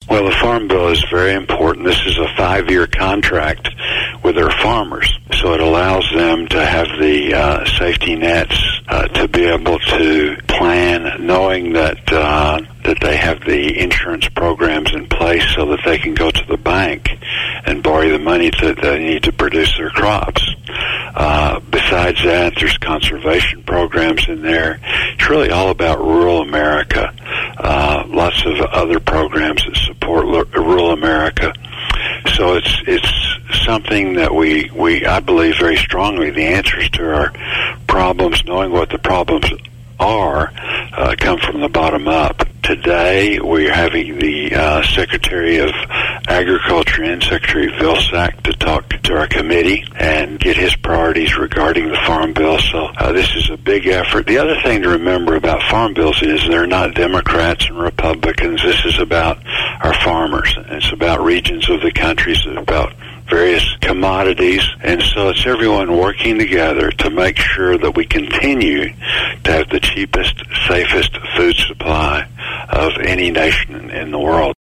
Well, the Farm Bill is very important. This is a 5-year contract with their farmers, so it allows them to have the safety nets to be able to plan, knowing that they have the insurance programs in place so that they can go to the bank and borrow the money that they need to produce their crops. Besides that, there's conservation programs in there. It's really all about rural America. Lots of other programs that support rural America. So it's something that I believe very strongly. The answers to our problems, knowing what the problems are, come from the bottom up. Today, we're having the Secretary of Agriculture and Secretary Vilsack to talk to our committee and get his priorities regarding the Farm Bill. So this is a big effort. The other thing to remember about Farm Bills is they're not Democrats and Republicans. This is about our farmers. It's about regions of the country. It's about various commodities, and so it's everyone working together to make sure that we continue to have the cheapest, safest food supply of any nation in the world.